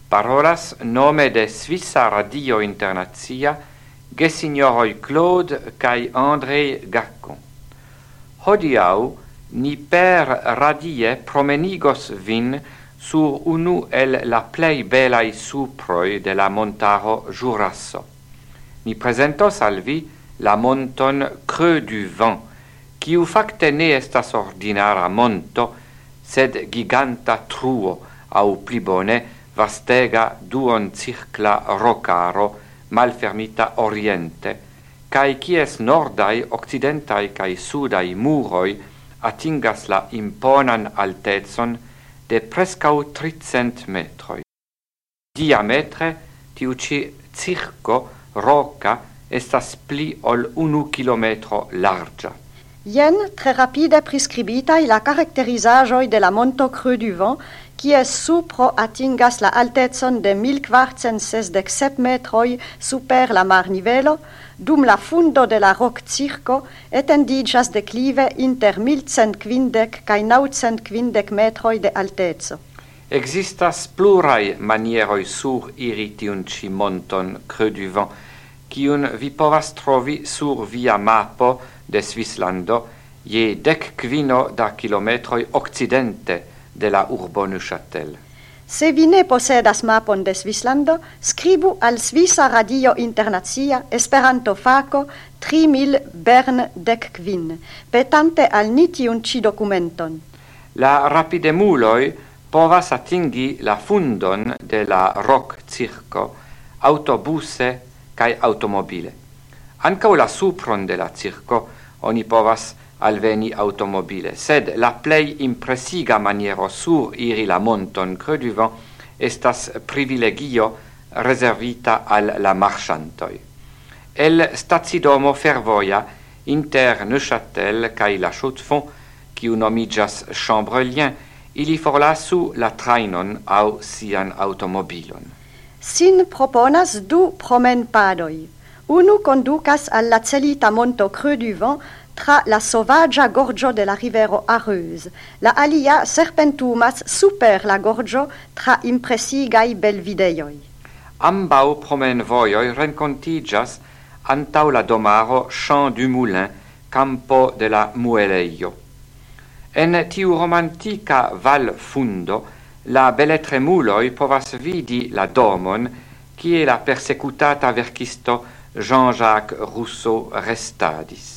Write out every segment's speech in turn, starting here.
Parolas nome de Svissa Radio Internazia gesignoroi Claude kai André Gaccon. Hodiau ni per radie promenigos vin sur unu el la plei belai suproi de la montaro Jurasso. Ni presentos al vi la monton Creux du Vent, quiu facte ne estas ordinara monto, sed giganta truo, au pli bone vastega duon circla rocaro malfermita oriente, cae cies nordai, occidentai cae sudai muroi atingas la imponan altezon de prescau 300 metroi. Diametre tiu ci circo roca estas pli ol 1 kilometro larga. Jen tre rapide prescribitai la caracterizajoi de la monto Creux du Vent, quies supro atingas la altezon de 1467 metroi super la marnivelo, dum la fundo de la roc circo etendigas declive inter 1150 cae 950 metroi de altezo. Existas plurai manieroi sur iri tiun ci monton Creux du Vent, quiun vi povas trovi sur via mapo de Svislando je 15 da kilometroi occidente de la urbo Neuchâtel. Se vi ne posedas mapon de Svislando, scribu al Svissa Radio Internazia Esperanto Faco 3000 Bern 15, petante al ni tiun ci documenton. La rapidemuloi povas atingi la fundon de la roc circo, autobuse cae automobile. Ancau la supron de la circo oni povas alveni automobile, sed la plei impresiga maniero sur iri la monton Creux du Vent estas privilegio reservita al la marchantoi. El stacidomo fervoia inter Neuchâtel cae la Chaux-de-Fonds, quiu nomigas Chambrelien, ili forlasu la trainon au sian automobilon. Sin proponas du promenpadoi. Unu conducas al la celita monto Creux du Vent tra la sauvagia gorgio de la rivero Areuse. La alia serpentumas super la gorgio tra impresigai belvideioi. Ambau promen voioi rencontigas antau la domaro Champ du Moulin, campo de la Mueleio. En tiu romantica val fundo, la beletremuloi povas vidi la domon, kie la persecutata verkisto Jean-Jacques Rousseau restadis.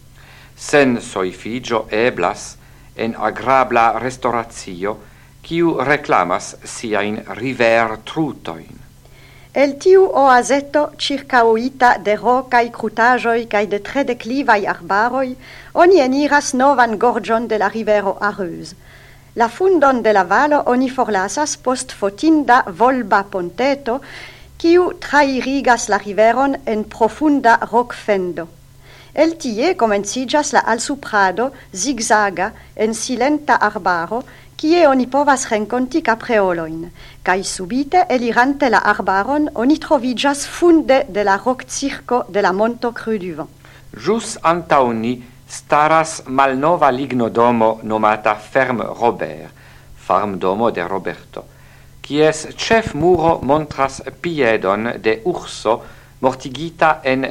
Sen soifigio eblas en agrabla restauratio, quiu reclamas siain river trutoin. El tiu oaseto circauita de rocai crutajoi cae de tre declivai arbaroi, oni eniras novan gorgion de la rivero Areuse. La fundon de la valo oni forlasas post fotinda volba ponteto, quiu trairigas la riveron en profunda rocfendo. El tie comencigas la alsuprado zigzaga en silenta arbaro, kie oni povas renconti capreoloin, cae subite elirante la arbaron oni trovigas funde de la roc circo de la monto Creux du Vent. Jus antauni staras malnova lignodomo nomata Ferme Robert, farmdomo de Roberto, quies chef muro montras piedon de urso mortigita en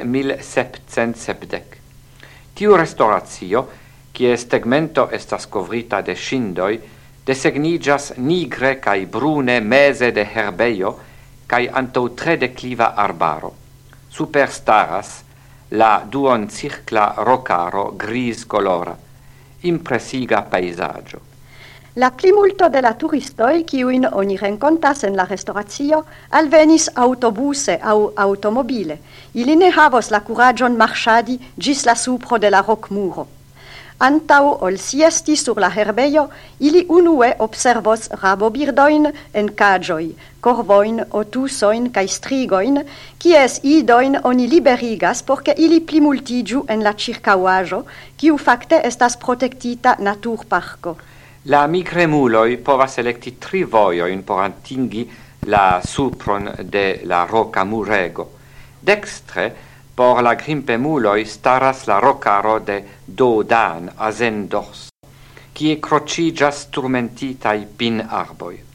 1770. Tiu restauratio, quies tegmento estas covrita de ŝindoj, desegnigas nigre cae brune meze de herbejo cae antau tre decliva arbaro. Super staras la duon circla rocaro gris colora, impresiga paesaggio. La plimulto de la turistoi, quiuin oni rencontas en la restauratio, alvenis autobuse au automobile. Ili ne havos la curagion marchadi gis la supro de la rocmuro. Antau ol siesti sur la herbejo, ili unue observos rabobirdoin en cagioi, corvoin, otusoin cae strigoin, quies idoin oni liberigas porce ili plimultigiu en la circauajo, quiu facte estas protectita naturparco. La migremuloi povas electi 3 voioin por atingi la supron de la roca murego. Dextre, por la grimpemuloi staras la rocaro de Dodan a Zendors, kie crocigas turmentitai pin arboi.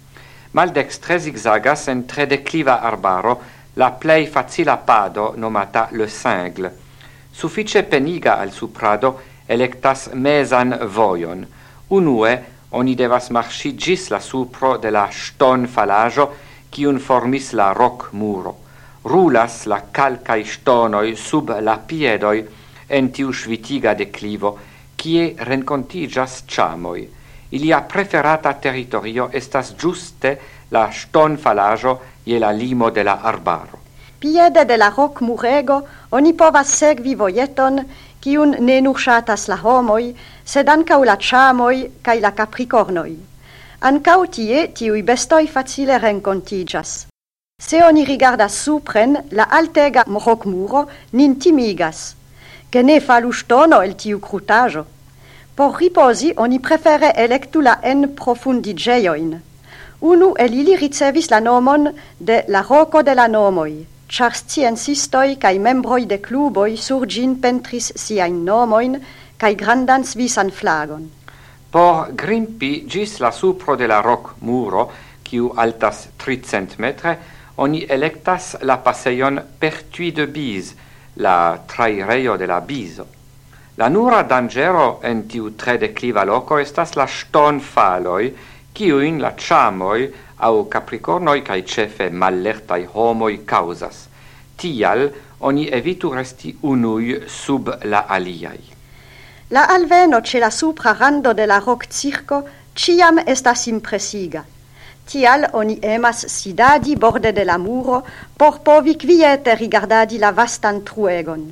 Maldextre zigzagas en tre decliva arbaro la plei facila pado nomata le cingle. Suffice peniga al suprado electas mesan voion. Unue, oni devas marchi gis la supro de la ston falajo, cium formis la roc muro. Rulas la calcai stonoi sub la piedoi en tiu svitiga declivo, cie rencontigas ciamoi. Ilia preferata territorio estas giuste la ston falajo je la limo de la arbaro. Piede de la roc murego oni povas segvi vojeton, cium ne nur shatas la homoi, sed ancau la ciamoi cae la capricornoi. Ancau tie tiui bestoi facile rencontigas. Se oni rigardas supren, la altega roc muro nin timigas, che ne falu stono el tiu crutajo. Por riposi oni prefere electu la en profundigeioin. Unu el ili ricevis la nomon de la roco de la nomoi, char sciencistoi cae membroi de cluboi sur gin pentris siain nomoin cae grandan svisan flagon. Por grimpi gis la supro de la roc muro, quiu altas 300 metre, oni electas la passeion Pertuis de Bise, la traireio de la Biso. La nura dangero en tiu tre decliva loco estas la ston faloi, quiuin la ciamoi au capricornoi cae cefe mallertai homoi causas. Tial oni evitu resti unui sub la aliai. La alveno ce la supra rando de la roc circo ciam estas impresiga. Tial oni emas sidadi borde de la muro por povi quiete rigardadi la vastan truegon.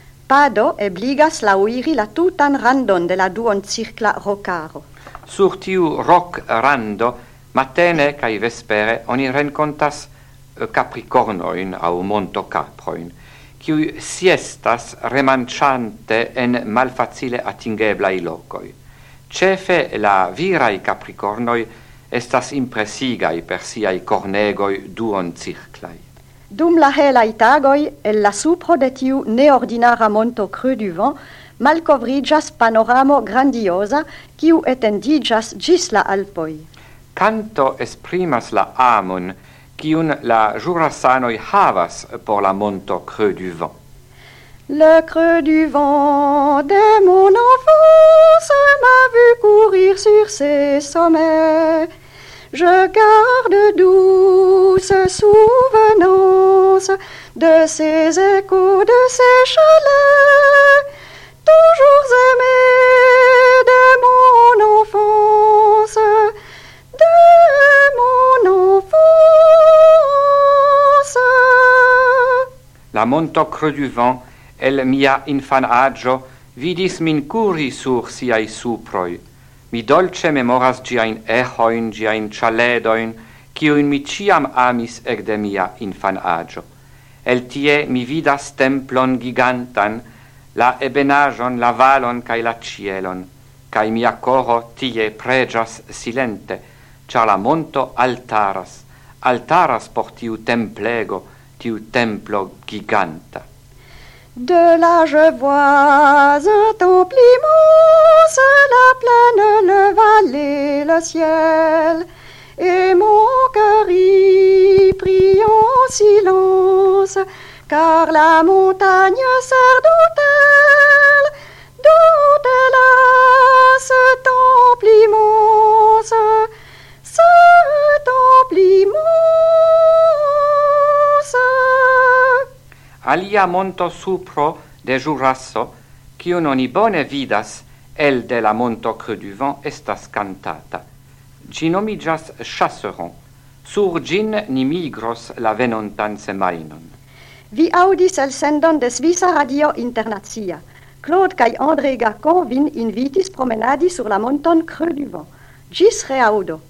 Pado ebligas lauiri la tutan randon de la duon circla rocaro. Sur tiu roc rando, matene cae vespere, oni rencontas capricornoin au montocaproin, qui siestas remanciante en malfacile atingeblai locoi. Cefe la virai capricornoi estas impresigai per siai cornegoi duon circlai. Dum la helai tagoi, el la supro de tiu neordinara monto creux du vent, malcovrigas panoramo grandiosa, quiu etendigas gis la Alpoi. Canto esprimas la amon, quiun la jurassanoi havas por la monto creux du vent. Le creux du vent de mon enfance m'a vu courir sur ses sommets. Je garde douce souvenance de ces échos, de ces chalets, toujours aimés de mon enfance, de mon enfance. La monto creux du vent, el mia infanagio, vidis min curi sur siai suproi. Mi dolce memoras giain echoin, giain chaledoin, quiuin mi ciam amis ec de mia infanagio. El tie mi vidas templon gigantan, la ebenajon, la valon cae la cielon, cae mia coro tie pregias silente, char la monto altaras, altaras por tiu templego, tiu templo giganta. De là je vois un temple immense, la plaine, le vallée, le ciel, et mon cœur y prie en silence, car la montagne sert d'autel à ce temple immense, ce temple immense. Alia monto supro de Jurasso, quiun oni bone vidas el de la monto creux du vent, estas cantata. Gi nomigas Chasseron. Sur gin ni migros la venontan semainon. Vi audis el sendon de Svisa Radio Internazia. Claude kai André Gacon vin invitis promenadi sur la monton creux du vent. Gis reaudo.